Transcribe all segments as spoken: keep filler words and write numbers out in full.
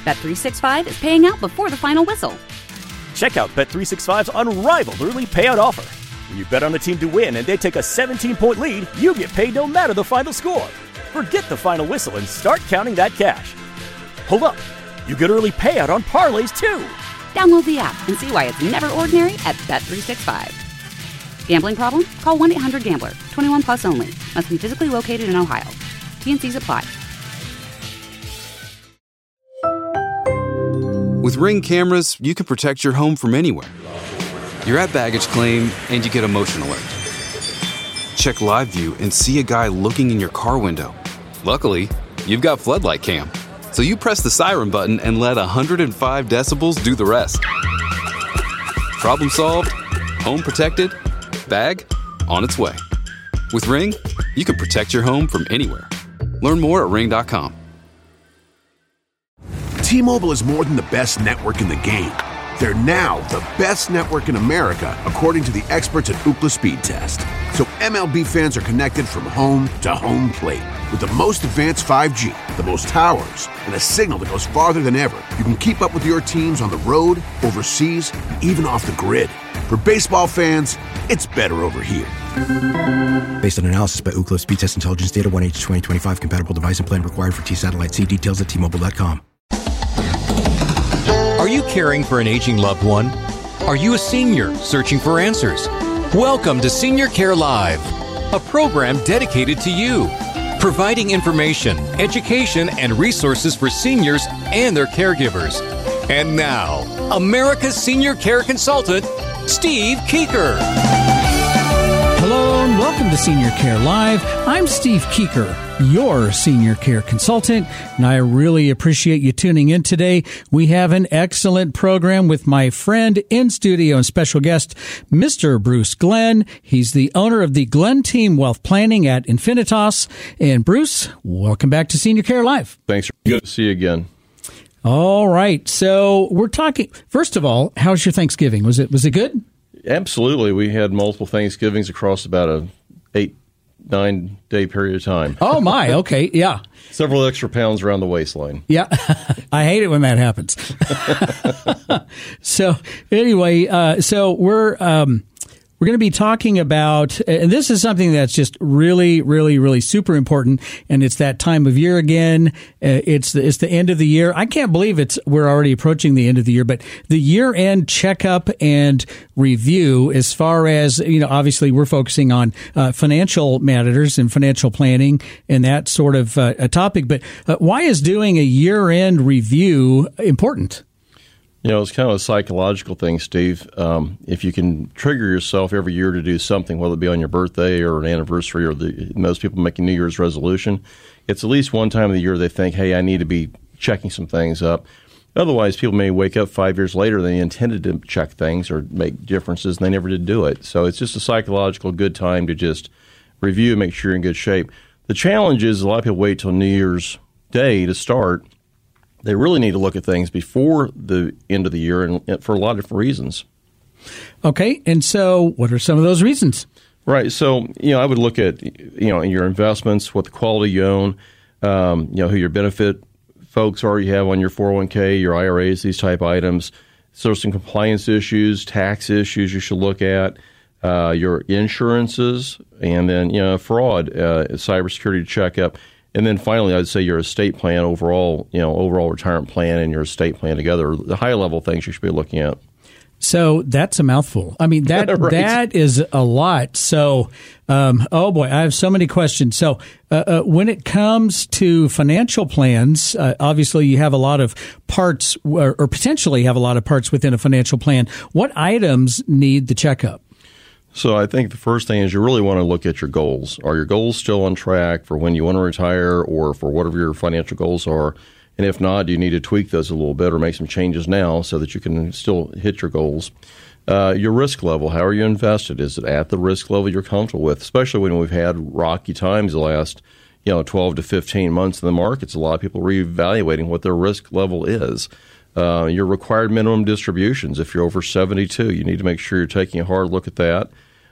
Bet three sixty-five is paying out before the final whistle. Check out Bet three sixty-five's unrivaled early payout offer. When you bet on a team to win and they take a seventeen-point lead, you get paid no matter the final score. Forget the final whistle and start counting that cash. Hold up. You get early payout on parlays, too. Download the app and see why it's never ordinary at Bet three sixty-five. Gambling problem? Call one eight hundred gambler. twenty-one plus only. Must be physically located in Ohio. T and C's apply. With Ring cameras, you can protect your home from anywhere. You're at baggage claim and you get a motion alert. Check live view and see a guy looking in your car window. Luckily, you've got Floodlight Cam. So you press the siren button and let one hundred five decibels do the rest. Problem solved, home protected, bag on its way. With Ring, you can protect your home from anywhere. Learn more at ring dot com. T-Mobile is more than the best network in the game. They're now the best network in America, according to the experts at Ookla Speed Test. So M L B fans are connected from home to home plate. With the most advanced five G, the most towers, and a signal that goes farther than ever, you can keep up with your teams on the road, overseas, and even off the grid. For baseball fans, it's better over here. Based on analysis by Ookla Speed Test Intelligence Data, one H twenty twenty-five compatible device and plan required for T-Satellite. See details at T Mobile dot com. Are you caring for an aging loved one? Are you a senior searching for answers? Welcome to Senior Care Live, a program dedicated to you, providing information, education, and resources for seniors and their caregivers. And now, America's senior care consultant, Steve Keeker. Hello and welcome to Senior Care Live. I'm Steve Keeker, your senior care consultant, and I really appreciate you tuning in today. We have an excellent program with my friend in studio and special guest, Mister Bruce Glenn. He's the owner of the Glenn Team Wealth Planning at Infinitas. And Bruce, welcome back to Senior Care Live. Thanks. Good to see you again. All right. So we're talking, first of all, how's your Thanksgiving? Was it was it good? Absolutely. We had multiple Thanksgivings across about a eight, nine day period of time. Oh, my. Okay. Yeah. Several extra pounds around the waistline. Yeah. I hate it when that happens. So anyway, uh, so we're um, we're going to be talking about, and this is something that's just really, really, really super important, and it's that time of year again. Uh, it's the, it's the end of the year. I can't believe it's we're already approaching the end of the year, but the year-end checkup and review, as far as, you know, obviously we're focusing on uh, financial matters and financial planning and that sort of uh, a topic, but uh, why is doing a year-end review important? You know, it's kind of a psychological thing, Steve. Um, if you can trigger yourself every year to do something, whether it be on your birthday or an anniversary or the most people make a New Year's resolution, it's at least one time of the year they think, hey, I need to be checking some things up. Otherwise, people may wake up five years later, they intended to check things or make differences, and they never did do it. So it's just a psychological good time to just review and make sure you're in good shape. The challenge is a lot of people wait till New Year's Day to start. They really need to look at things before the end of the year, and for a lot of different reasons. Okay, and so what are some of those reasons? Right. So, you know, I would look at, you know, your investments, what the quality you own, um, you know, who your benefit folks are you have on your four oh one k, your I R As, these type items. So some compliance issues, tax issues you should look at, uh, your insurances, and then, you know, fraud, uh, cybersecurity checkup. And then finally, I'd say your estate plan overall, you know, overall retirement plan and your estate plan together, the high level things you should be looking at. So that's a mouthful. I mean, that right. that is a lot. So, um, oh boy, I have so many questions. So uh, uh, when it comes to financial plans, uh, obviously you have a lot of parts or, or potentially have a lot of parts within a financial plan. What items need the checkup? So I think the first thing is you really want to look at your goals. Are your goals still on track for when you want to retire or for whatever your financial goals are? And if not, do you need to tweak those a little bit or make some changes now so that you can still hit your goals? Uh, your risk level, how are you invested? Is it at the risk level you're comfortable with? Especially when we've had rocky times the last, you know, twelve to fifteen months in the markets. A lot of people reevaluating what their risk level is. Uh, your required minimum distributions. If you're over seventy-two, you need to make sure you're taking a hard look at that.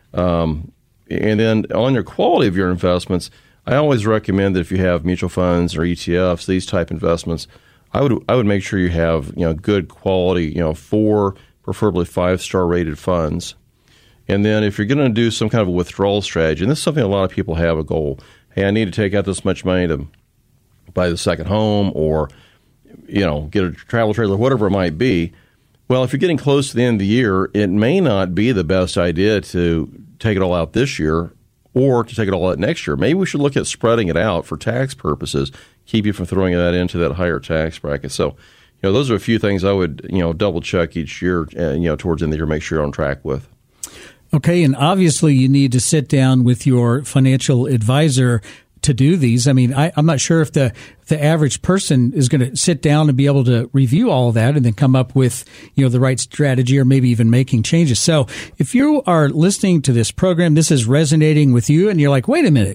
Um, and then on your quality of your investments, I always recommend that if you have mutual funds or E T Fs, these type investments, I would I would make sure you have you know good quality, you know, four, preferably five-star rated funds. And then if you're going to do some kind of a withdrawal strategy, and this is something a lot of people have a goal, hey, I need to take out this much money to buy the second home or, you know, get a travel trailer, whatever it might be. Well, if you're getting close to the end of the year, it may not be the best idea to take it all out this year or to take it all out next year. Maybe we should look at spreading it out for tax purposes, keep you from throwing that into that higher tax bracket. So, you know, those are a few things I would, you know, double check each year, uh, you know, towards the end of the year, make sure you're on track with. Okay, and obviously you need to sit down with your financial advisor to do these. I mean, I, I'm not sure if the the average person is going to sit down and be able to review all of that and then come up with, you know, the right strategy or maybe even making changes. So if you are listening to this program, this is resonating with you and you're like, wait a minute,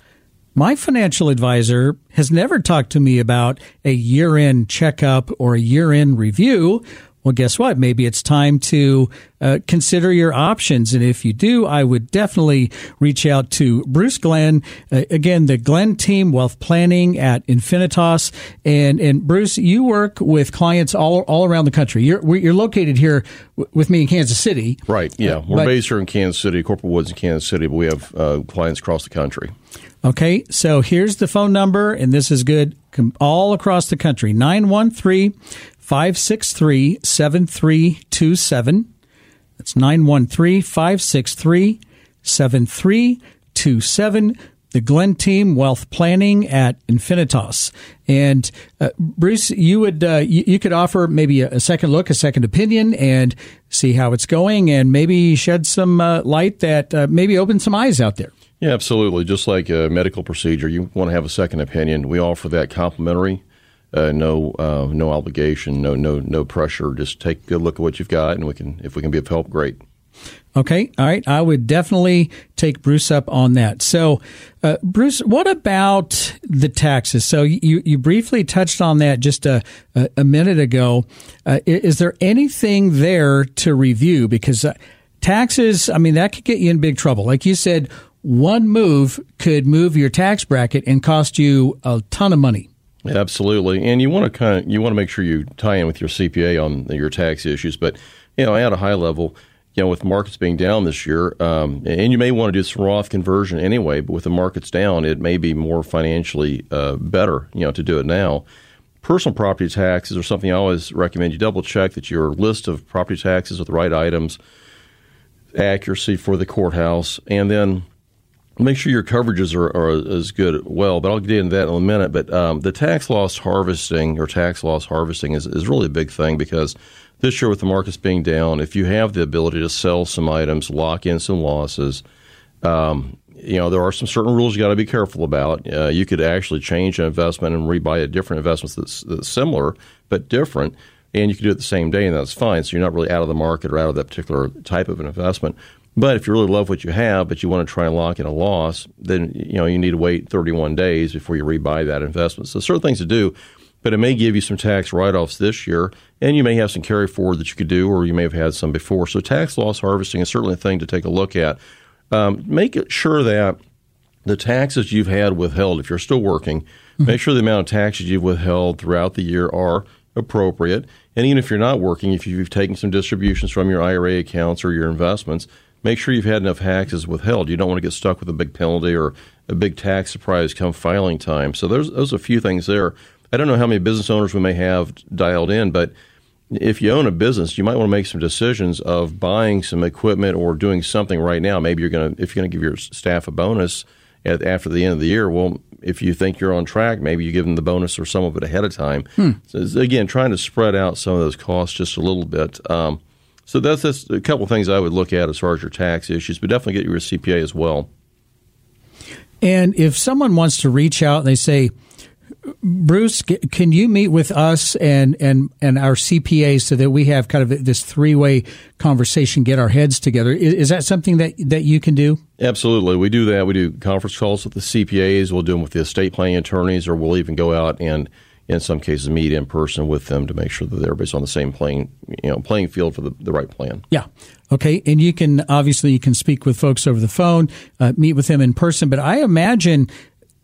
my financial advisor has never talked to me about a year-end checkup or a year-end review. Well, guess what? Maybe it's time to uh, consider your options. And if you do, I would definitely reach out to Bruce Glenn. Uh, again, the Glenn Team Wealth Planning at Infinitas. And, and Bruce, you work with clients all all around the country. You're you're located here w- with me in Kansas City. Right, yeah. We're but, based here in Kansas City, Corporate Woods in Kansas City, but we have uh, clients across the country. Okay, so here's the phone number, and this is good all across the country, nine one three, five six three, seven three two seven. That's nine one three, five six three, seven three two seven. The Glenn Team Wealth Planning at Infinitas. And uh, Bruce, you would uh, you, you could offer maybe a, a second look, a second opinion, and see how it's going, and maybe shed some uh, light that uh, maybe open some eyes out there. Yeah, absolutely. Just like a medical procedure, you want to have a second opinion. We offer that complimentary, uh, no uh, no obligation, no no no pressure. Just take a good look at what you've got, and we can if we can be of help, great. Okay, all right. I would definitely take Bruce up on that. So, uh, Bruce, what about the taxes? So you you briefly touched on that just a a, a minute ago. Uh, is there anything there to review? Because uh, taxes, I mean, that could get you in big trouble. Like you said, one move could move your tax bracket and cost you a ton of money. Absolutely, and you want to kind of you want to make sure you tie in with your C P A on your tax issues. But you know, at a high level, you know, with markets being down this year, um, and you may want to do some Roth conversion anyway. But with the markets down, it may be more financially uh, better, you know, to do it now. Personal property taxes are something I always recommend you double check that your list of property taxes with the right items, accuracy for the courthouse, and then make sure your coverages are, are as good as well, but I'll get into that in a minute. But um, the tax loss harvesting or tax loss harvesting is, is really a big thing because this year with the markets being down, if you have the ability to sell some items, lock in some losses, um, you know, there are some certain rules you got to be careful about. Uh, you could actually change an investment and rebuy a different investment that's, that's similar but different, and you can do it the same day, and that's fine. So you're not really out of the market or out of that particular type of an investment. But if you really love what you have, but you want to try and lock in a loss, then you know you need to wait thirty-one days before you rebuy that investment. So certain things to do, but it may give you some tax write-offs this year, and you may have some carry forward that you could do, or you may have had some before. So tax loss harvesting is certainly a thing to take a look at. Um, make it sure that the taxes you've had withheld, if you're still working, mm-hmm. make sure the amount of taxes you've withheld throughout the year are appropriate. And even if you're not working, if you've taken some distributions from your I R A accounts or your investments, make sure you've had enough taxes withheld. You don't want to get stuck with a big penalty or a big tax surprise come filing time. So there's, there's a few things there. I don't know how many business owners we may have dialed in, but if you own a business, you might want to make some decisions of buying some equipment or doing something right now. Maybe you're going to, if you're going to give your staff a bonus at, after the end of the year, well, if you think you're on track, maybe you give them the bonus or some of it ahead of time. Hmm. So again, trying to spread out some of those costs just a little bit. Um, so that's, that's a couple of things I would look at as far as your tax issues, but definitely get your C P A as well. And if someone wants to reach out and they say, Bruce, can you meet with us and, and, and our C P A so that we have kind of this three-way conversation, get our heads together? Is, is that something that, that you can do? Absolutely. We do that. We do conference calls with the C P As. We'll do them with the estate planning attorneys, or we'll even go out and, in some cases, meet in person with them to make sure that everybody's on the same playing, you know, playing field for the, the right plan. Yeah. Okay. And you can, obviously, you can speak with folks over the phone, uh, meet with them in person, but I imagine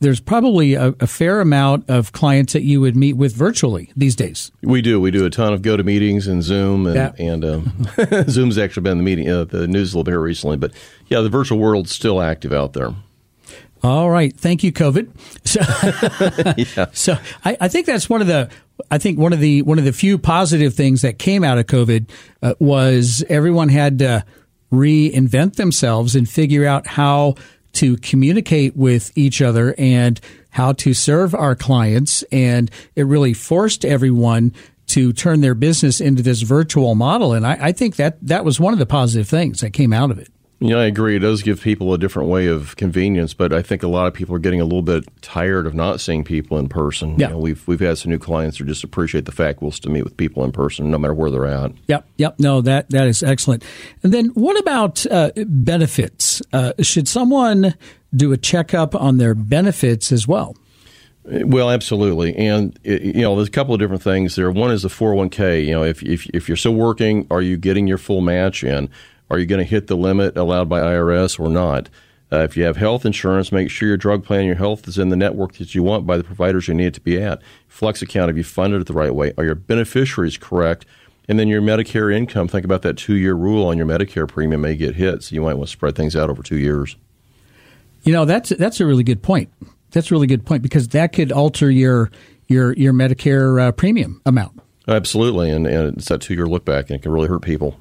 there's probably a, a fair amount of clients that you would meet with virtually these days. We do. We do a ton of GoToMeetings and Zoom, and, Yeah. and um, Zoom's actually been in the meeting, uh, the news a little bit here recently. But yeah, the virtual world's still active out there. All right. Thank you, COVID. So, Yeah. so I, I think that's one of the, I think one of the, one of the few positive things that came out of COVID uh, was everyone had to reinvent themselves and figure out how to communicate with each other and how to serve our clients. And it really forced everyone to turn their business into this virtual model. And I, I think that that was one of the positive things that came out of it. Yeah, I agree. It does give people a different way of convenience, but I think a lot of people are getting a little bit tired of not seeing people in person. Yeah. You know, we've we've had some new clients who just appreciate the fact we'll still meet with people in person, no matter where they're at. Yep, yep. No, that that is excellent. And then what about uh, benefits? Uh, should someone do a checkup on their benefits as well? Well, absolutely, and it, you know, there's a couple of different things there. One is the four oh one k. You know, if if if you're still working, are you getting your full match in? Are you going to hit the limit allowed by I R S or not? Uh, if you have health insurance, make sure your drug plan and your health is in the network that you want by the providers you need it to be at. Flex account, have you funded it the right way? Are your beneficiaries correct? And then your Medicare income, think about that two-year rule on your Medicare premium may get hit, so you might want to spread things out over two years. You know, that's that's a really good point. That's a really good point because that could alter your your your Medicare uh, premium amount. Absolutely, and, and it's that two-year look back, and it can really hurt people.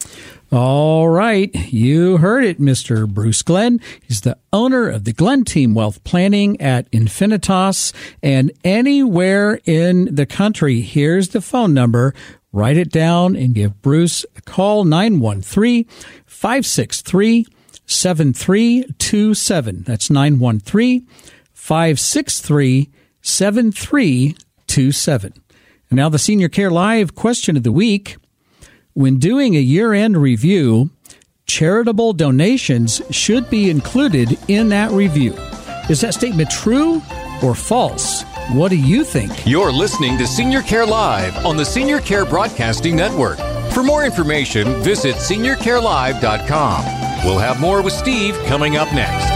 All right. You heard it, Mister Bruce Glenn. He's the owner of the Glenn Team Wealth Planning at Infinitas. And anywhere in the country, here's the phone number. Write it down and give Bruce a call, nine one three, five six three, seven three two seven. That's nine one three, five six three, seven three two seven. And now the Senior Care Live question of the week. When doing a year-end review, charitable donations should be included in that review. Is that statement true or false? What do you think? You're listening to Senior Care Live on the Senior Care Broadcasting Network. For more information, visit senior care live dot com. We'll have more with Steve coming up next.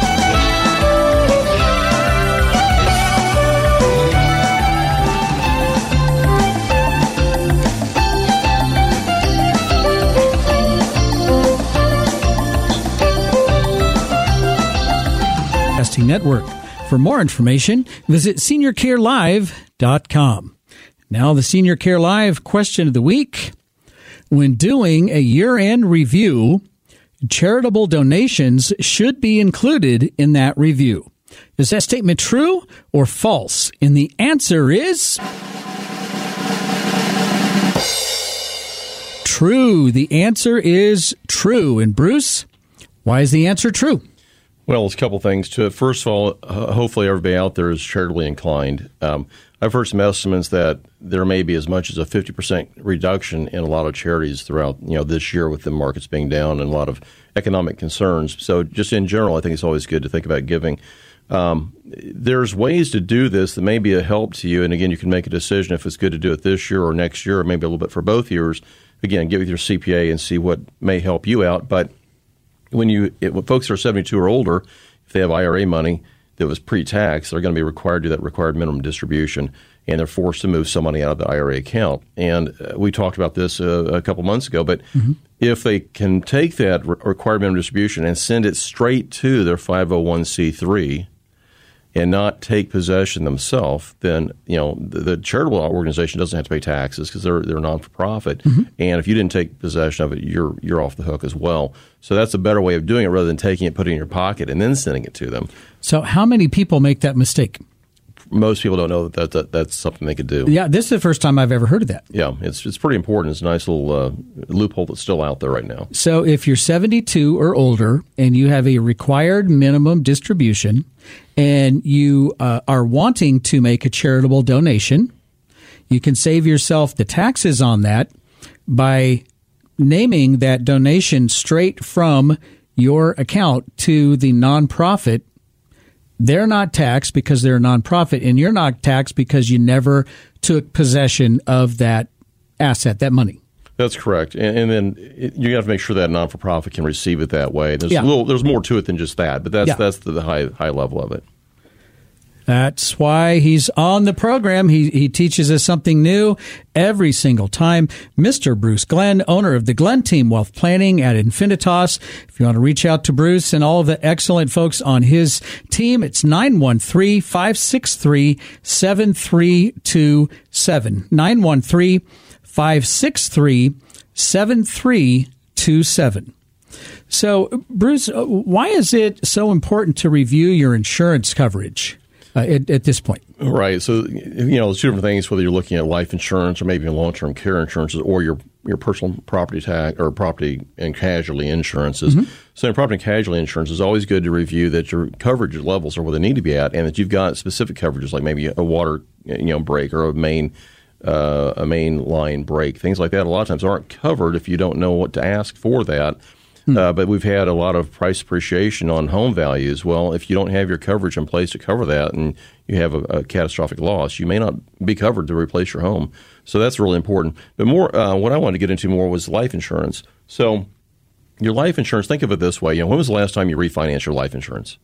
Network. For more information, visit senior care live dot com. Now the Senior Care Live question of the week. When doing a year-end review, charitable donations should be included in that review. Is that statement true or false? And the answer is true. The answer is true. And Bruce, why is the answer true? Well, there's a couple things to it. First of all, uh, hopefully everybody out there is charitably inclined. Um, I've heard some estimates that there may be as much as a fifty percent reduction in a lot of charities throughout, you know, this year with the markets being down and a lot of economic concerns. So just in general, I think it's always good to think about giving. Um, there's ways to do this that may be a help to you. And again, you can make a decision if it's good to do it this year or next year, or maybe a little bit for both years. Again, get with your C P A and see what may help you out. But When you it, when folks are seventy-two or older, if they have I R A money that was pre-tax, they're going to be required to do that required minimum distribution, and they're forced to move some money out of the I R A account. And uh, we talked about this uh, a couple months ago, but mm-hmm. if they can take that re- required minimum distribution and send it straight to their five oh one c three and not take possession themselves, then you know the, the charitable organization doesn't have to pay taxes because they're they're non-for-profit. Mm-hmm. And if you didn't take possession of it, you're you're off the hook as well. So that's a better way of doing it rather than taking it, putting it in your pocket, and then sending it to them. So how many people make that mistake? Most people don't know that, that, that that's something they could do. Yeah, this is the first time I've ever heard of that. Yeah, it's it's pretty important. It's a nice little uh, loophole that's still out there right now. So if you're seventy-two or older and you have a required minimum distribution and you uh, are wanting to make a charitable donation, you can save yourself the taxes on that by naming that donation straight from your account to the nonprofit. They're not taxed because they're a nonprofit, and you're not taxed because you never took possession of that asset, that money. That's correct. And, and then it, you have to make sure that non-for-profit can receive it that way. There's Yeah. a little, there's more to it than just that, but that's Yeah. that's the, the high high level of it. That's why he's on the program. He he teaches us something new every single time. Mister Bruce Glenn, owner of the Glenn Team Wealth Planning at Infinitas. If you want to reach out to Bruce and all of the excellent folks on his team, it's nine one three, five six three, seven three two seven. nine one three, five six three, seven three two seven. So, Bruce, why is it so important to review your insurance coverage uh, at, at this point? Right. So, you know, there's two different things, whether you're looking at life insurance or maybe long-term care insurances or your your personal property tax or property and casualty insurances. Mm-hmm. So, in property and casualty insurance, it's always good to review that your coverage levels are where they need to be at and that you've got specific coverages like maybe a water you know break or a main uh, a main line break. Things like that a lot of times aren't covered if you don't know what to ask for that. Hmm. Uh, but we've had a lot of price appreciation on home values. Well, if you don't have your coverage in place to cover that and you have a, a catastrophic loss, you may not be covered to replace your home. So that's really important. But more, uh, what I wanted to get into more was life insurance. So your life insurance, think of it this way. You know, when was the last time you refinanced your life insurance?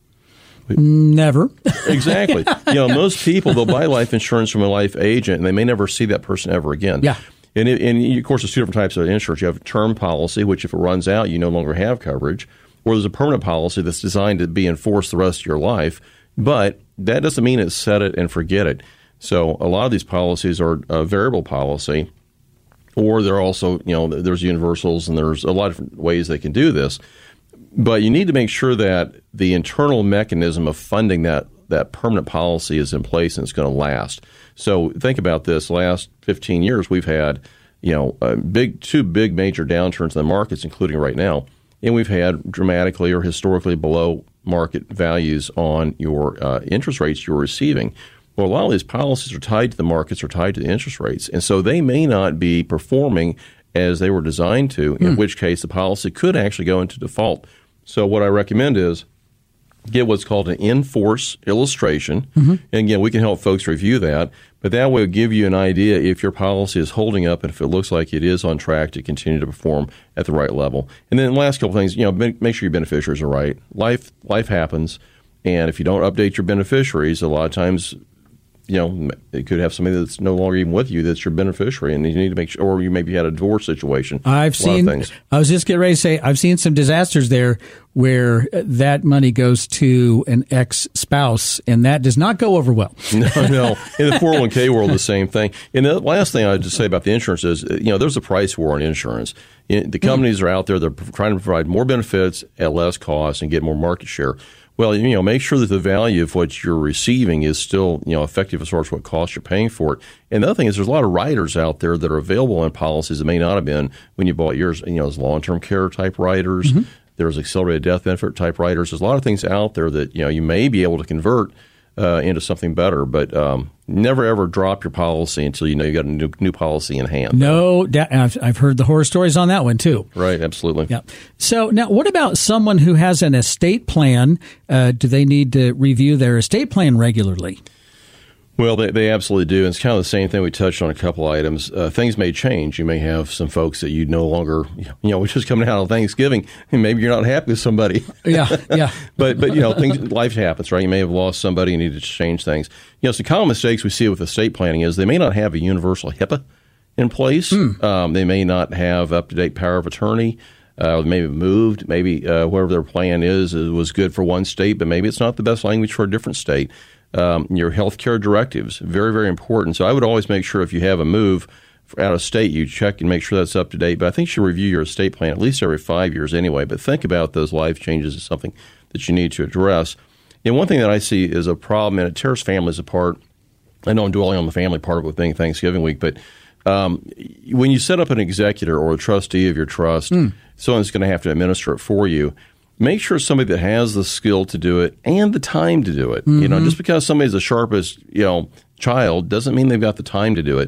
Never. Exactly. You know, most people, they'll buy life insurance from a life agent and they may never see that person ever again. Yeah. And, it, and of course, there's two different types of insurance. You have a term policy, which if it runs out, you no longer have coverage. Or there's a permanent policy that's designed to be enforced the rest of your life. But that doesn't mean it's set it and forget it. So a lot of these policies are a variable policy. Or they're also, you know, there's universals and there's a lot of different ways they can do this. But you need to make sure that the internal mechanism of funding that, that permanent policy is in place and it's going to last. So think about this. Last fifteen years, we've had, you know, a big two big major downturns in the markets, including right now. And we've had dramatically or historically below market values on your uh, interest rates you're receiving. Well, a lot of these policies are tied to the markets or tied to the interest rates. And so they may not be performing as they were designed to, in mm. which case the policy could actually go into default. So what I recommend is get what's called an in-force illustration. Mm-hmm. And again, we can help folks review that, but that will give you an idea if your policy is holding up and if it looks like it is on track to continue to perform at the right level. And then the last couple things, you know, make sure your beneficiaries are right. Life life happens, and if you don't update your beneficiaries, a lot of times, you know, it could have somebody that's no longer even with you that's your beneficiary, and you need to make sure, or you maybe had a divorce situation. I've seen, I was just getting ready to say, I've seen some disasters there where that money goes to an ex-spouse, and that does not go over well. No, no. In the four oh one k world, the same thing. And the last thing I'd just say about the insurance is, you know, there's a price war on insurance. The companies mm. are out there, they're trying to provide more benefits at less cost and get more market share. Well, you know, make sure that the value of what you're receiving is still, you know, effective as far as what cost you're paying for it. And the other thing is there's a lot of riders out there that are available on policies that may not have been when you bought yours. You know, there's long-term care type riders. Mm-hmm. There's accelerated death benefit type riders. There's a lot of things out there that, you know, you may be able to convert uh, into something better. But um, never, ever drop your policy until you know you got a new, new policy in hand. No, I've, I've heard the horror stories on that one, too. Right, absolutely. Yeah. So now what about someone who has an estate plan? Uh, do they need to review their estate plan regularly? Well, they, they absolutely do. And it's kind of the same thing. We touched on a couple items. Uh, things may change. You may have some folks that you no longer, you know, we're just coming out of Thanksgiving, and maybe you're not happy with somebody. Yeah, yeah. but, but you know, things, life happens, right? You may have lost somebody and need to change things. You know, some common mistakes we see with estate planning is they may not have a universal HIPAA in place. Hmm. Um, they may not have up-to-date power of attorney. Uh, maybe moved. Maybe uh, whatever their plan is, it was good for one state, but maybe it's not the best language for a different state. Um, your health care directives, very, very important. So I would always make sure if you have a move out of state, you check and make sure that's up to date. But I think you should review your estate plan at least every five years anyway. But think about those life changes as something that you need to address. And one thing that I see is a problem, and it tears families apart. I know I'm dwelling on the family part of it with being Thanksgiving week, but um, when you set up an executor or a trustee of your trust, mm. someone's going to have to administer it for you. Make sure somebody that has the skill to do it and the time to do it. Mm-hmm. You know, just because somebody's the sharpest, you know, child doesn't mean they've got the time to do it. Yep.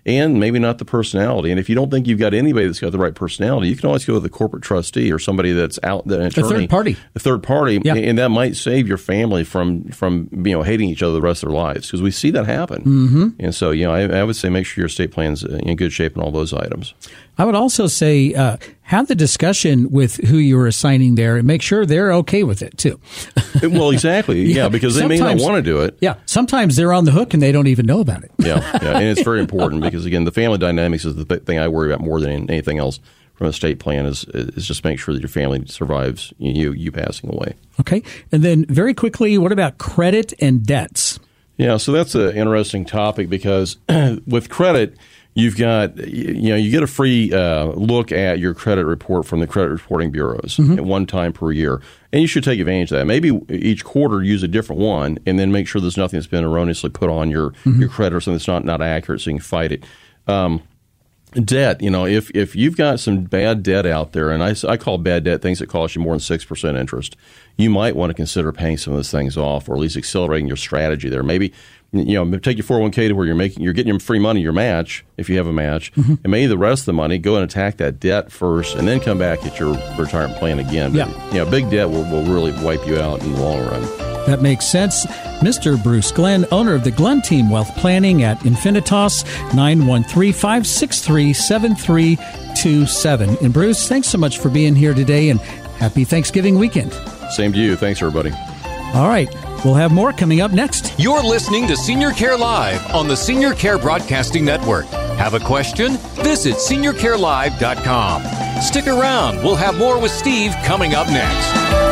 and maybe not the personality. And if you don't think you've got anybody that's got the right personality, you can always go with a corporate trustee or somebody that's out, an attorney, a third party, a third party, yeah. and that might save your family from from you know hating each other the rest of their lives, because we see that happen. Mm-hmm. And so, you know, I, I would say make sure your estate plan's in good shape in all those items. I would also say uh, have the discussion with who you're assigning there and make sure they're okay with it too. Well, exactly. Yeah, yeah, because they may not want to do it. Yeah, sometimes they're on the hook and they don't even know about it. yeah, yeah, and it's very important because, again, the family dynamics is the thing I worry about more than anything else from a estate plan is is just make sure that your family survives you you passing away. Okay, and then very quickly, what about credit and debts? Yeah, so that's an interesting topic because with credit, you've got, you know, you get a free uh, look at your credit report from the credit reporting bureaus mm-hmm. at one time per year. And you should take advantage of that. Maybe each quarter use a different one and then make sure there's nothing that's been erroneously put on your, mm-hmm. your credit or something that's not, not accurate so you can fight it. Um, debt, you know, if, if you've got some bad debt out there, and I, I call bad debt things that cost you more than six percent interest, you might want to consider paying some of those things off or at least accelerating your strategy there. Maybe, you know, take your four oh one k to where you're making, you're getting your free money, your match, if you have a match, mm-hmm. and maybe the rest of the money, go and attack that debt first and then come back at your retirement plan again. But, yeah. you know, big debt will, will really wipe you out in the long run. That makes sense. Mister Bruce Glenn, owner of the Glenn Team Wealth Planning at Infinitas, nine one three, five six three, seven three two seven. And Bruce, thanks so much for being here today, and happy Thanksgiving weekend. Same to you. Thanks, everybody. All right. We'll have more coming up next. You're listening to Senior Care Live on the Senior Care Broadcasting Network. Have a question? Visit senior care live dot com. Stick around. We'll have more with Steve coming up next.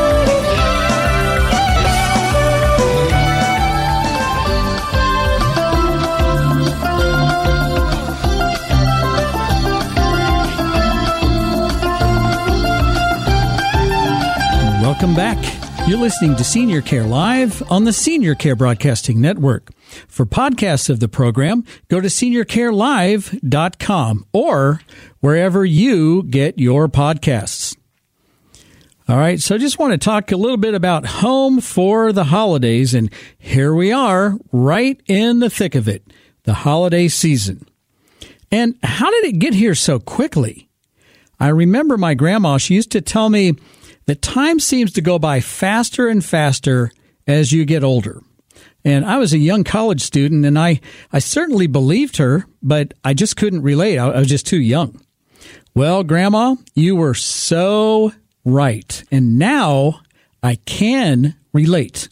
Welcome back. You're listening to Senior Care Live on the Senior Care Broadcasting Network. For podcasts of the program, go to senior care live dot com or wherever you get your podcasts. All right, so I just want to talk a little bit about home for the holidays, and here we are right in the thick of it, the holiday season. And how did it get here so quickly? I remember my grandma, she used to tell me that time seems to go by faster and faster as you get older. And I was a young college student, and I, I certainly believed her, but I just couldn't relate. I, I was just too young. Well, Grandma, you were so right. And now I can relate.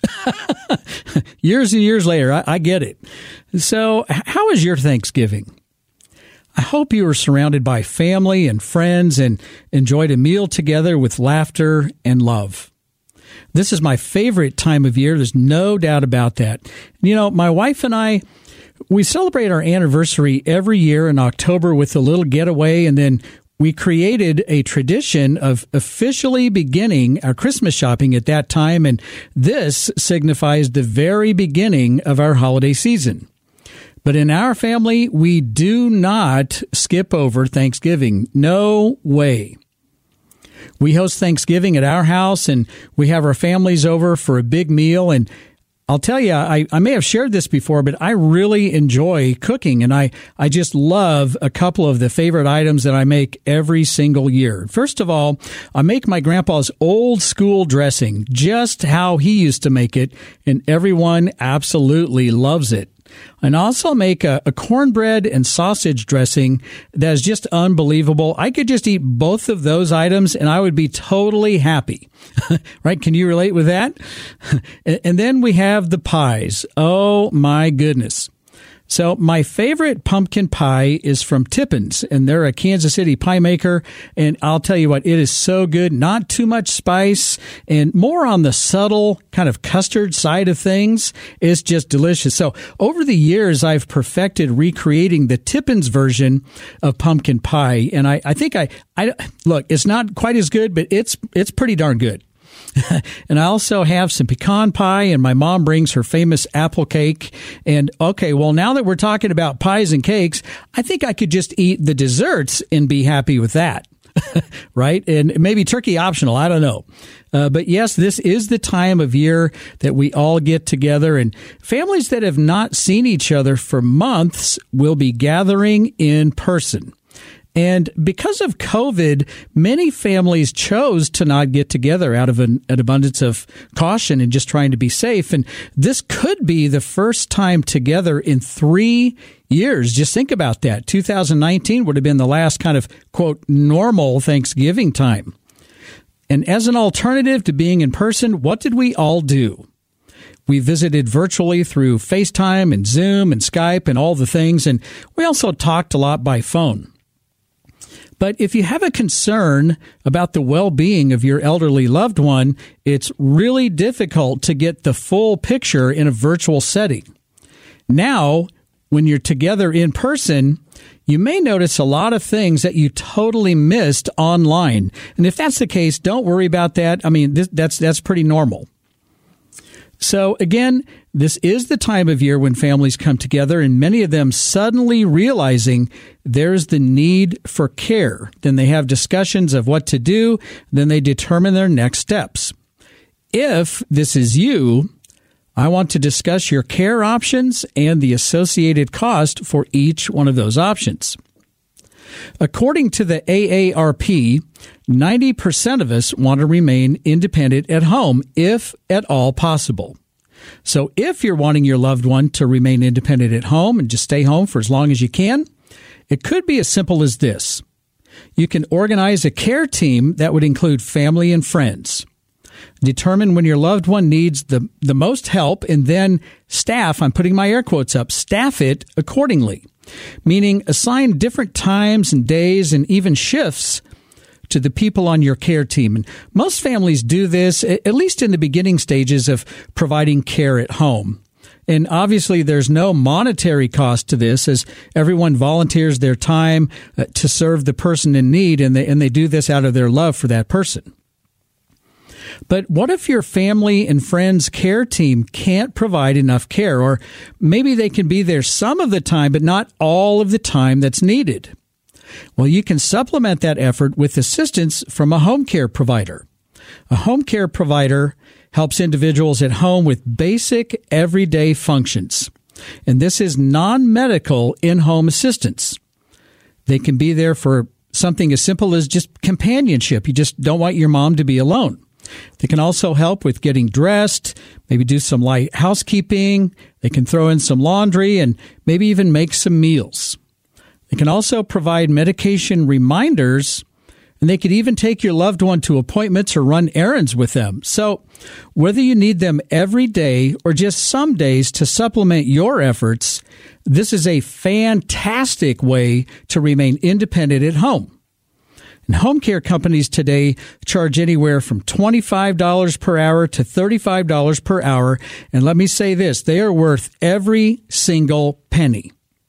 Years and years later, I, I get it. So how was your Thanksgiving? I hope you were surrounded by family and friends and enjoyed a meal together with laughter and love. This is my favorite time of year. There's no doubt about that. You know, my wife and I, we celebrate our anniversary every year in October with a little getaway, and then we created a tradition of officially beginning our Christmas shopping at that time, and this signifies the very beginning of our holiday season. But in our family, we do not skip over Thanksgiving. No way. We host Thanksgiving at our house, and we have our families over for a big meal. And I'll tell you, I, I may have shared this before, but I really enjoy cooking, and I, I just love a couple of the favorite items that I make every single year. First of all, I make my grandpa's old school dressing, just how he used to make it, and everyone absolutely loves it. And I also make a, a cornbread and sausage dressing that is just unbelievable. I could just eat both of those items and I would be totally happy. Right? Can you relate with that? And then we have the pies. Oh, my goodness. So my favorite pumpkin pie is from Tippins, and they're a Kansas City pie maker. And I'll tell you what, it is so good. Not too much spice and more on the subtle kind of custard side of things. It's just delicious. So over the years, I've perfected recreating the Tippins version of pumpkin pie. And I, I think I, I, look, it's not quite as good, but it's, it's pretty darn good. And I also have some pecan pie, and my mom brings her famous apple cake. And okay, well, now that we're talking about pies and cakes, I think I could just eat the desserts and be happy with that. right? And maybe turkey optional. I don't know. Uh, but yes, this is the time of year that we all get together, and families that have not seen each other for months will be gathering in person. And because of COVID, many families chose to not get together out of an, an abundance of caution and just trying to be safe. And this could be the first time together in three years. Just think about that. two thousand nineteen would have been the last kind of, quote, normal Thanksgiving time. And as an alternative to being in person, what did we all do? We visited virtually through FaceTime and Zoom and Skype and all the things. And we also talked a lot by phone. But if you have a concern about the well-being of your elderly loved one, it's really difficult to get the full picture in a virtual setting. Now, when you're together in person, you may notice a lot of things that you totally missed online. And if that's the case, don't worry about that. I mean, this, that's that's pretty normal. So again, this is the time of year when families come together, and many of them suddenly realizing there's the need for care. Then they have discussions of what to do. Then they determine their next steps. If this is you, I want to discuss your care options and the associated cost for each one of those options. According to the A A R P, ninety percent of us want to remain independent at home, if at all possible. So if you're wanting your loved one to remain independent at home and just stay home for as long as you can, it could be as simple as this. You can organize a care team that would include family and friends. Determine when your loved one needs the, the most help, and then staff, I'm putting my air quotes up, staff it accordingly. Meaning assign different times and days and even shifts to the people on your care team. And most families do this, at least in the beginning stages of providing care at home. And obviously there's no monetary cost to this, as everyone volunteers their time uh, to serve the person in need, and they, and they do this out of their love for that person. But what if your family and friends care team can't provide enough care, or maybe they can be there some of the time, but not all of the time that's needed? Well, you can supplement that effort with assistance from a home care provider. A home care provider helps individuals at home with basic everyday functions. And this is non-medical in-home assistance. They can be there for something as simple as just companionship. You just don't want your mom to be alone. They can also help with getting dressed, maybe do some light housekeeping. They can throw in some laundry and maybe even make some meals. They can also provide medication reminders, and they could even take your loved one to appointments or run errands with them. So whether you need them every day or just some days to supplement your efforts, this is a fantastic way to remain independent at home. And home care companies today charge anywhere from twenty-five dollars per hour to thirty-five dollars per hour. And let me say this, they are worth every single penny.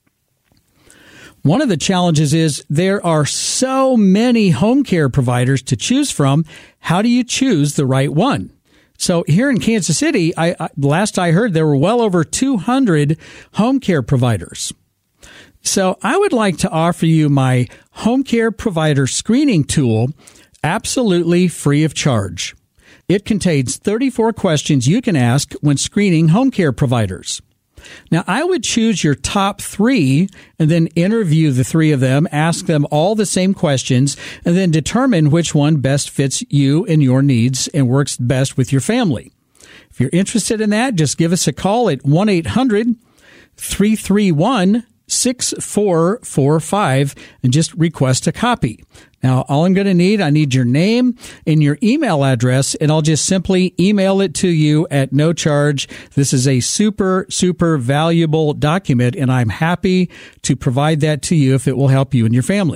One of the challenges is there are so many home care providers to choose from. How do you choose the right one? So here in Kansas City, I, I, last I heard, there were well over two hundred home care providers. So I would like to offer you my home care provider screening tool absolutely free of charge. It contains thirty-four questions you can ask when screening home care providers. Now, I would choose your top three and then interview the three of them, ask them all the same questions, and then determine which one best fits you and your needs and works best with your family. If you're interested in that, just give us a call at one eight hundred three three one six four four five and just request a copy. Now, all I'm going to need, I need your name and your email address, and I'll just simply email it to you at no charge. This is a super, super valuable document, and I'm happy to provide that to you if it will help you and your family.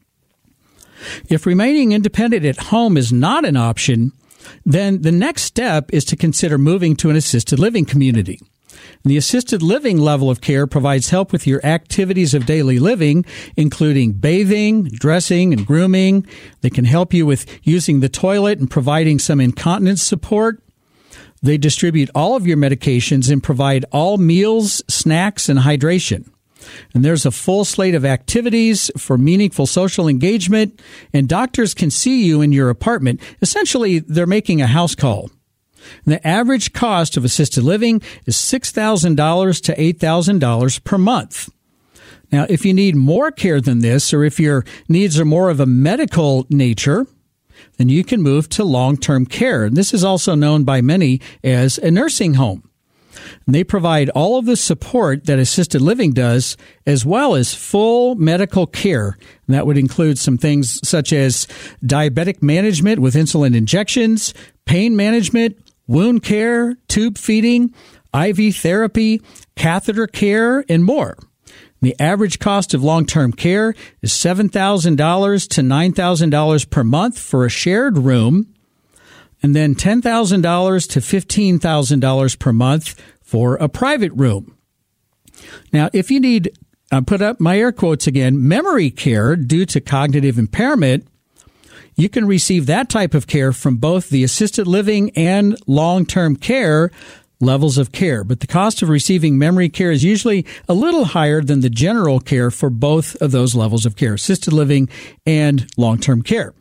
If remaining independent at home is not an option, then the next step is to consider moving to an assisted living community. The assisted living level of care provides help with your activities of daily living, including bathing, dressing, and grooming. They can help you with using the toilet and providing some incontinence support. They distribute all of your medications and provide all meals, snacks, and hydration. And there's a full slate of activities for meaningful social engagement, and doctors can see you in your apartment. Essentially, they're making a house call. And the average cost of assisted living is six thousand dollars to eight thousand dollars per month. Now, if you need more care than this, or if your needs are more of a medical nature, then you can move to long-term care. And this is also known by many as a nursing home. And they provide all of the support that assisted living does, as well as full medical care. And that would include some things such as diabetic management with insulin injections, pain management, wound care, tube feeding, I V therapy, catheter care, and more. The average cost of long-term care is seven thousand dollars to nine thousand dollars per month for a shared room, and then ten thousand dollars to fifteen thousand dollars per month for a private room. Now, if you need, I'll put up my air quotes again, memory care due to cognitive impairment, you can receive that type of care from both the assisted living and long-term care levels of care. But the cost of receiving memory care is usually a little higher than the general care for both of those levels of care, assisted living and long-term care.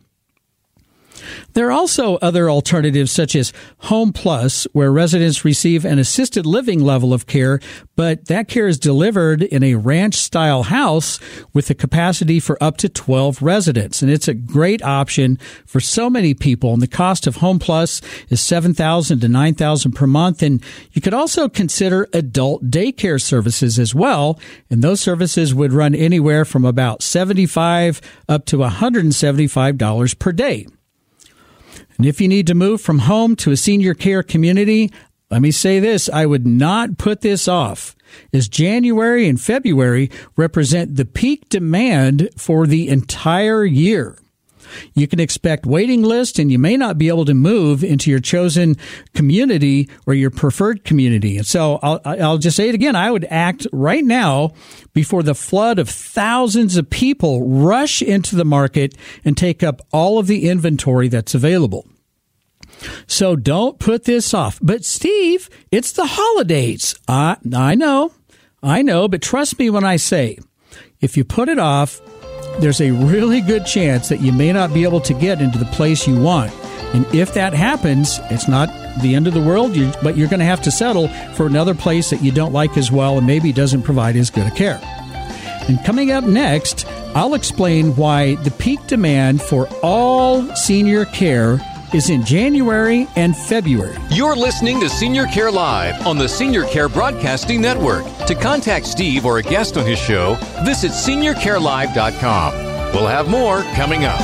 There are also other alternatives such as Home Plus, where residents receive an assisted living level of care, but that care is delivered in a ranch-style house with a capacity for up to twelve residents. And it's a great option for so many people. And the cost of Home Plus is seven thousand dollars to nine thousand dollars per month. And you could also consider adult daycare services as well. And those services would run anywhere from about seventy-five dollars up to one hundred seventy-five dollars per day. And if you need to move from home to a senior care community, let me say this, I would not put this off, as January and February represent the peak demand for the entire year. You can expect waiting lists, and you may not be able to move into your chosen community or your preferred community. And so I'll, I'll just say it again. I would act right now before the flood of thousands of people rush into the market and take up all of the inventory that's available. So don't put this off. But Steve, it's the holidays. I, I know, I know, but trust me when I say, if you put it off, there's a really good chance that you may not be able to get into the place you want. And if that happens, it's not the end of the world, you, but you're going to have to settle for another place that you don't like as well and maybe doesn't provide as good a care. And coming up next, I'll explain why the peak demand for all senior care is in January and February. You're listening to Senior Care Live on the Senior Care Broadcasting Network. To contact Steve or a guest on his show, visit senior care live dot com. We'll have more coming up.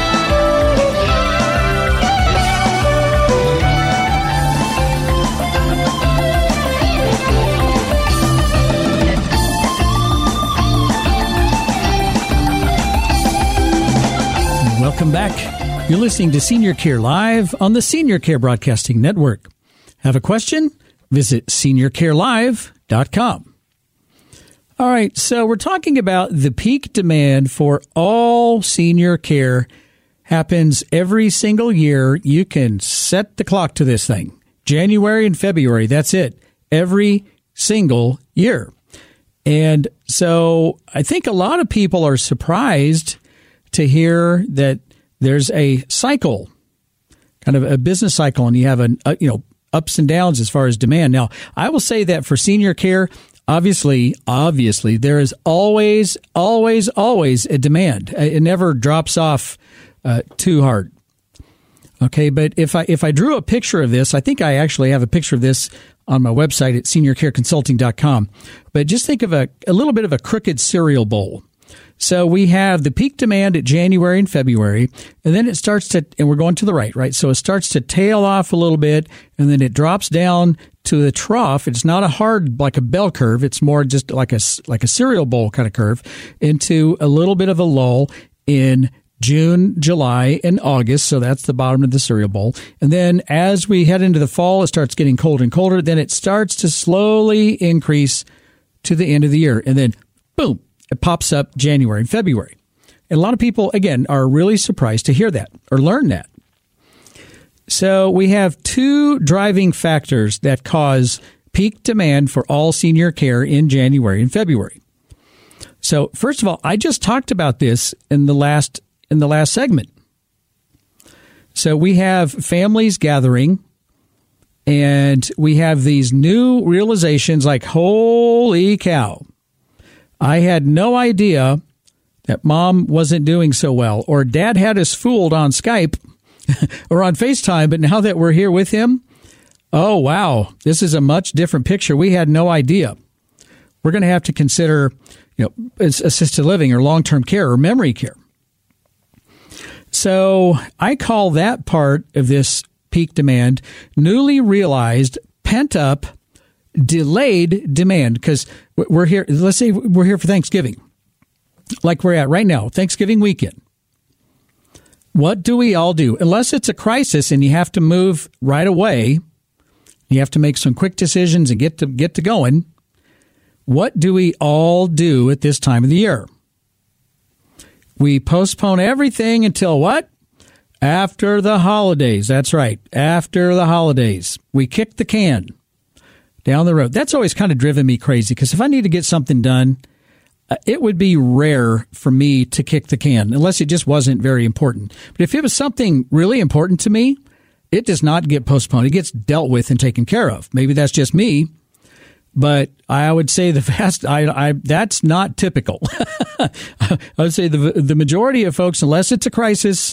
Welcome back. You're listening to Senior Care Live on the Senior Care Broadcasting Network. Have a question? Visit senior care live dot com. All right, so we're talking about the peak demand for all senior care happens every single year. You can set the clock to this thing. January and February, that's it. Every single year. And so I think a lot of people are surprised to hear that there's a cycle, kind of a business cycle, and you have a, a you know ups and downs as far as demand. Now, I will say that for senior care, obviously, obviously, there is always, always, always a demand. It never drops off uh, too hard. Okay, but if I if I drew a picture of this, I think I actually have a picture of this on my website at senior care consulting dot com. But just think of a, a little bit of a crooked cereal bowl. So we have the peak demand at January and February, and then it starts to, and we're going to the right, right? So it starts to tail off a little bit, and then it drops down to the trough. It's not a hard, like a bell curve. It's more just like a, like a cereal bowl kind of curve into a little bit of a lull in June, July, and August. So that's the bottom of the cereal bowl. And then as we head into the fall, it starts getting colder and colder. Then it starts to slowly increase to the end of the year. And then, boom, it pops up January and February. And a lot of people, again, are really surprised to hear that or learn that. So we have two driving factors that cause peak demand for all senior care in January and February. So first of all, I just talked about this in the last in the last segment. So we have families gathering, and we have these new realizations like, holy cow, I had no idea that mom wasn't doing so well, or dad had us fooled on Skype or on FaceTime, but now that we're here with him, oh, wow, this is a much different picture. We had no idea. We're going to have to consider, you know, assisted living or long-term care or memory care. So I call that part of this peak demand newly realized, pent-up, delayed demand, because we're here, let's say we're here for Thanksgiving, like we're at right now, Thanksgiving weekend. What do we all do? Unless it's a crisis and you have to move right away, you have to make some quick decisions and get to get to going. What do we all do at this time of the year? We postpone everything until what? After the holidays. That's right. After the holidays. We kick the can down the road. That's always kind of driven me crazy, because if I need to get something done, uh, it would be rare for me to kick the can unless it just wasn't very important. But if it was something really important to me, it does not get postponed. It gets dealt with and taken care of. Maybe that's just me, but I would say the vast, I, I, that's not typical. I would say the the majority of folks, unless it's a crisis,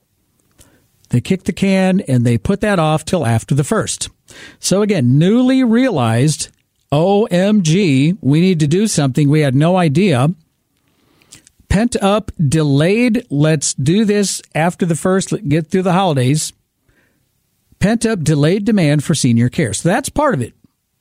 they kick the can and they put that off till after the first. So again, newly realized, O M G, we need to do something. We had no idea. Pent up, delayed, let's do this after the first, get through the holidays. Pent up, delayed demand for senior care. So that's part of it.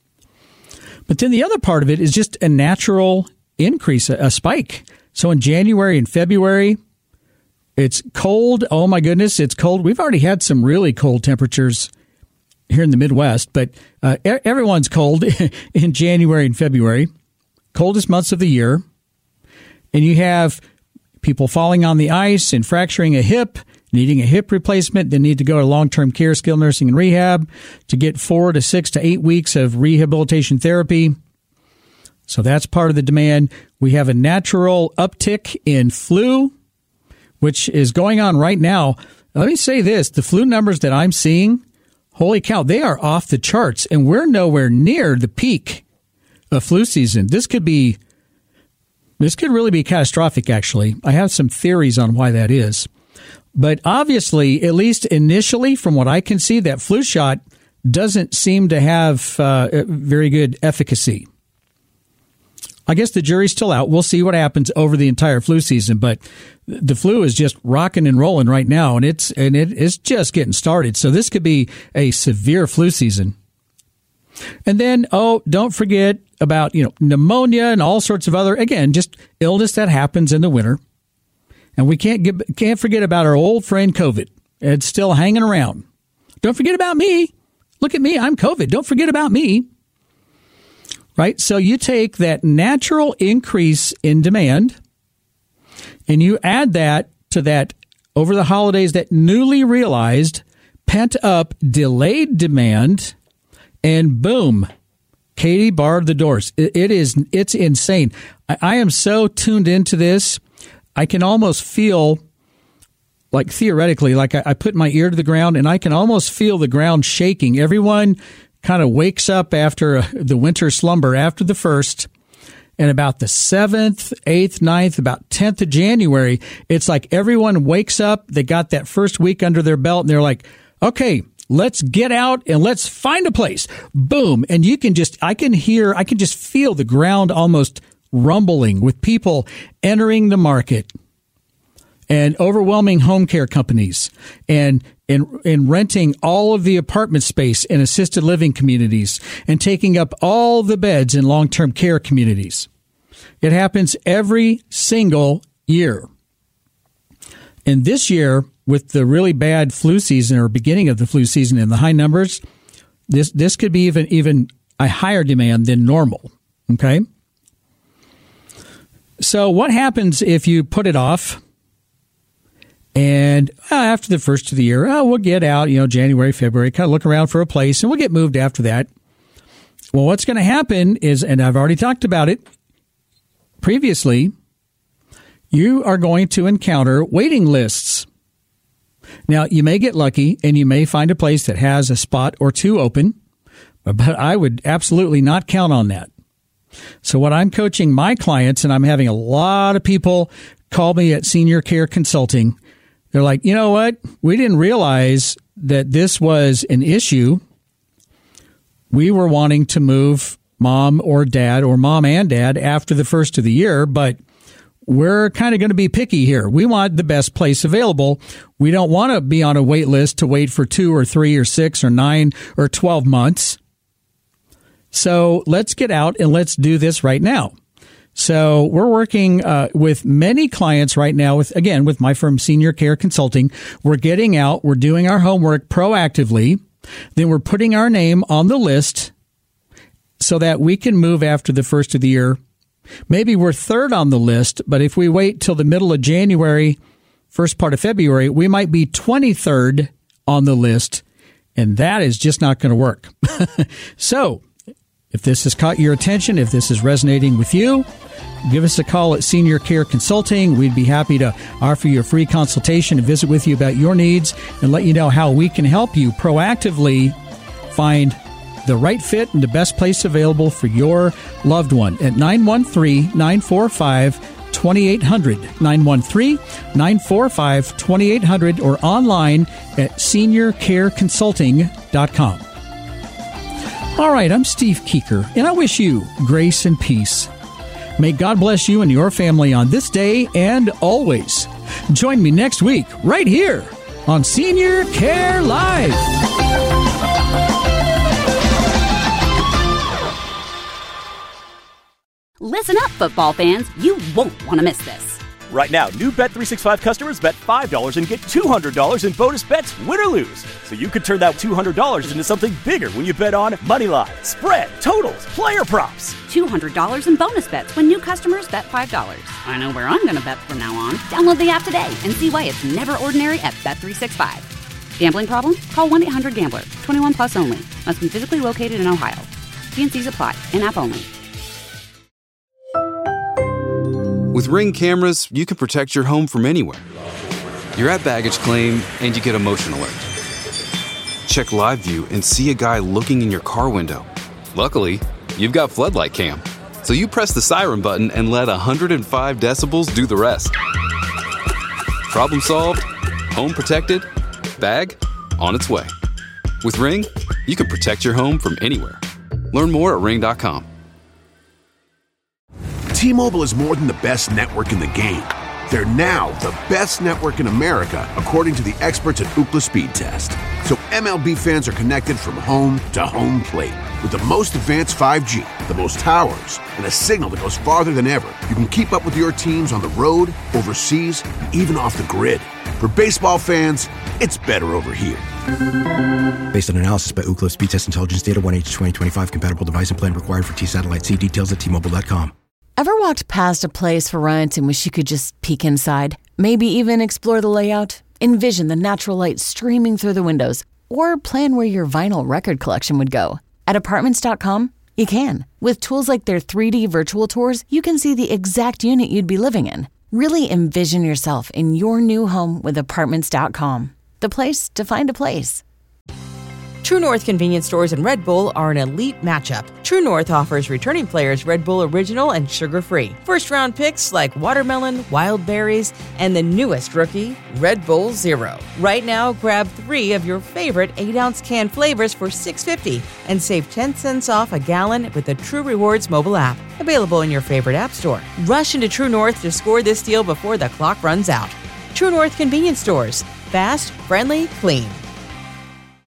But then the other part of it is just a natural increase, a, a spike. So in January and February, it's cold. Oh, my goodness, it's cold. We've already had some really cold temperatures here in the Midwest, but uh, everyone's cold in January and February, coldest months of the year. And you have people falling on the ice and fracturing a hip, needing a hip replacement. They need to go to long-term care, skilled nursing, and rehab to get four to six to eight weeks of rehabilitation therapy. So that's part of the demand. We have a natural uptick in flu, which is going on right now. Let me say this. The flu numbers that I'm seeing, holy cow, they are off the charts, and we're nowhere near the peak of flu season. This could be, this could really be catastrophic, actually. I have some theories on why that is. But obviously, at least initially, from what I can see, that flu shot doesn't seem to have uh, very good efficacy. I guess the jury's still out. We'll see what happens over the entire flu season. But the flu is just rocking and rolling right now, and it's and it is just getting started. So this could be a severe flu season. And then, oh, don't forget about, you know, pneumonia and all sorts of other, again, just illness that happens in the winter. And we can't get, can't forget about our old friend COVID. It's still hanging around. Don't forget about me. Look at me. I'm COVID. Don't forget about me. Right? So you take that natural increase in demand and you add that to that over the holidays, that newly realized, pent up, delayed demand, and boom, Katie barred the doors. It, it is, it's insane. I, I am so tuned into this. I can almost feel, like theoretically, like I, I put my ear to the ground and I can almost feel the ground shaking. Everyone kind of wakes up after uh, the winter slumber after the first, and about the seventh, eighth, ninth, about tenth of January, it's like everyone wakes up. They got that first week under their belt and they're like, okay, let's get out and let's find a place. Boom. And you can just, I can hear, I can just feel the ground almost rumbling with people entering the market and overwhelming home care companies and and, and renting all of the apartment space in assisted living communities and taking up all the beds in long-term care communities. It happens every single year. And this year, with the really bad flu season or beginning of the flu season and the high numbers, this this could be even even a higher demand than normal. Okay? So what happens if you put it off? And uh, after the first of the year, oh, we'll get out, you know, January, February, kind of look around for a place, and we'll get moved after that. Well, what's going to happen is, and I've already talked about it, previously, you are going to encounter waiting lists. Now, you may get lucky and you may find a place that has a spot or two open, but I would absolutely not count on that. So what I'm coaching my clients, and I'm having a lot of people call me at Senior Care Consulting, they're like, you know what? We didn't realize that this was an issue. We were wanting to move mom or dad or mom and dad after the first of the year, but we're kind of going to be picky here. We want the best place available. We don't want to be on a wait list to wait for two or three or six or nine or twelve months. So let's get out and let's do this right now. So we're working uh, with many clients right now with, again, with my firm Senior Care Consulting. We're getting out. We're doing our homework proactively. Then we're putting our name on the list so that we can move after the first of the year. Maybe we're third on the list, but if we wait till the middle of January, first part of February, we might be twenty-third on the list, and that is just not going to work. So if this has caught your attention, if this is resonating with you, give us a call at Senior Care Consulting. We'd be happy to offer you a free consultation and visit with you about your needs and let you know how we can help you proactively find the right fit and the best place available for your loved one at nine one three, nine four five, two eight zero zero, nine one three, nine four five, two eight zero zero, or online at senior care consulting dot com. All right, I'm Steve Keeker, and I wish you grace and peace. May God bless you and your family on this day and always. Join me next week right here on Senior Care Live. Listen up, football fans. You won't want to miss this. Right now, new Bet three sixty-five customers bet five dollars and get two hundred dollars in bonus bets, win or lose. So you could turn that two hundred dollars into something bigger when you bet on moneyline, spread, totals, player props. two hundred dollars in bonus bets when new customers bet five dollars. I know where I'm going to bet from now on. Download the app today and see why it's never ordinary at Bet three sixty-five. Gambling problem? Call one eight hundred gambler. twenty-one plus only. Must be physically located in Ohio. T and C's apply. In-app only. With Ring cameras, you can protect your home from anywhere. You're at baggage claim and you get a motion alert. Check live view and see a guy looking in your car window. Luckily, you've got floodlight cam. So you press the siren button and let one hundred five decibels do the rest. Problem solved, home protected, bag on its way. With Ring, you can protect your home from anywhere. Learn more at ring dot com. T-Mobile is more than the best network in the game. They're now the best network in America, according to the experts at Ookla Speed Test. So M L B fans are connected from home to home plate. With the most advanced five G, the most towers, and a signal that goes farther than ever, you can keep up with your teams on the road, overseas, and even off the grid. For baseball fans, it's better over here. Based on analysis by Ookla Speed Test Intelligence Data, one H twenty twenty-five compatible device and plan required for T-Satellite. See details at T Mobile dot com. Ever walked past a place for rent and wish you could just peek inside? Maybe even explore the layout? Envision the natural light streaming through the windows? Or plan where your vinyl record collection would go? At Apartments dot com, you can. With tools like their three D virtual tours, you can see the exact unit you'd be living in. Really envision yourself in your new home with Apartments dot com. The place to find a place. True North convenience stores and Red Bull are an elite matchup. True North offers returning players Red Bull Original and sugar-free. First-round picks like watermelon, wild berries, and the newest rookie, Red Bull Zero. Right now, grab three of your favorite eight-ounce can flavors for six dollars and fifty cents and save ten cents off a gallon with the True Rewards mobile app. Available in your favorite app store. Rush into True North to score this deal before the clock runs out. True North convenience stores. Fast, friendly, clean.